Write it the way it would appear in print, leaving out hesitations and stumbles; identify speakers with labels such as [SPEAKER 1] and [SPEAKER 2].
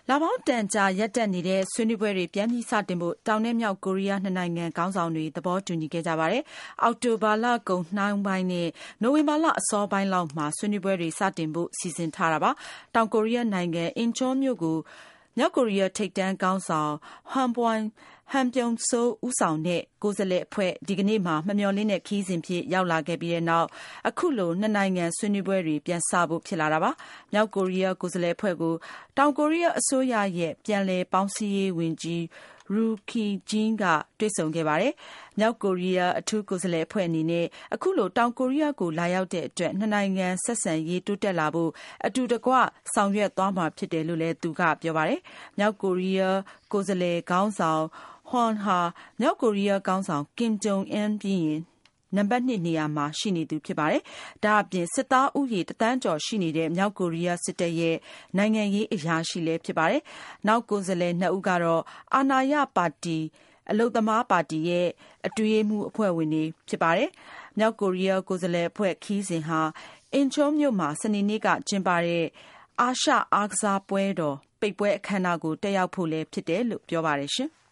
[SPEAKER 1] လပေါင်းတန်ကြာရပ်တန့်နေတဲ့ဆွေးနွေးပွဲတွေပြန်ပြီးစတင်ဖို့တောင်နဲ့မြောက်ကိုရီးယားနှစ်နိုင်ငံခေါင်းဆောင်တွေသဘောတူညီခဲ့ကြပါတယ်။အောက်တိုဘာလကုန်နှောင်းပိုင်းနဲ့နိုဝင်ဘာလအစောပိုင်းလောက်မှာဆွေးနွေးပွဲတွေစတင်ဖို့စီစဉ်ထားတာပါ။တောင်ကိုရီးယားနိုင်ငံအင်ချောမြို့ကိုမြောက်ကိုရီးယားထိပ်တန်းခေါင်းဆောင်ဟန်ပြုံဆိုးဦးဆောင်တဲ့ကိုယ်စားလှယ်အဖွဲ့ဒီကနေ့မှာမမျှော်လင့်တဲ့ခရီးစဉ်ဖြစ်ရောက်လာခဲ့ပြီးတဲ့နောက်အခုလိုနှစ်နိုင်ငံဆွေးနွေးပွဲတွေပြန်စဖို့ဖြစ်လာတာပါ။မြောက်ကိုရီးယားကိုယ်စားလှယ်အဖွဲ့ကိုတောင်ကိုရီးယားအစိုးရရဲ့ပြန်လည်ပေါင်းစည်းရေးဝန်ကြီးရူခီဂျင်းကတွေ့ဆုံခဲ့ပါတယ်။မြောက်ကိုရီးယားအထူးကိုယ်စားလှယ်အဖွဲ့အနေနဲ့အခုလိုတောင်ကိုရီးယားကိုလာရောက်တဲ့အတွက်နှစ်နိုင်ငံဆက်ဆံရေးတိုးတက်လာဖို့အတူတကွဆောင်ရွက်သွားမှာဖြစ်တယ်လို့လည်းသူကပြောပါတယ်။မြောက်ကိုရီးယားကိုယ်စားလှယ်ခေါင်းဆောင်ဟွန်ဟာမြောက်ကိုရီးယားခေါင်းဆောင်ကင်ဂျုံအွန်းပြီးရင်နံပါတ်2နေရာမှာရှိနေသူဖြစ်ပါတယ်။ဒါအပြင်စစ်သားဥယေ1 သန်းကျော်ရှိနေတဲ့မြောက်ကိုရီးယားစစ်တပ်ရဲ့နိုင်ငံရေးအရာရှိလည်းဖြစ်ပါတယ်။နောက်ကိုယ်စားလှယ်2ဦးကတော့အာဏာရပါတီအလုပ်သမားပါတီရဲ့အတွင်းရေးမှူးအဖွဲ့ဝင်တွေဖြစ်ပါတယ်။မြောက်ကိုရီးယားကိုယ်စားလှယ်အဖွဲ့ခီးစဉ်ဟာအင်ချောမြို့မှာစနေနေ့ကကျင်းပတဲ့အာရှအားကစားပွဲတော်ပိတ်ပွဲအခမ်းအနားကိုတက်ရောက်ဖို့လည်းဖြစ်တယ်လို့ပြောပါတယ်ရှင်။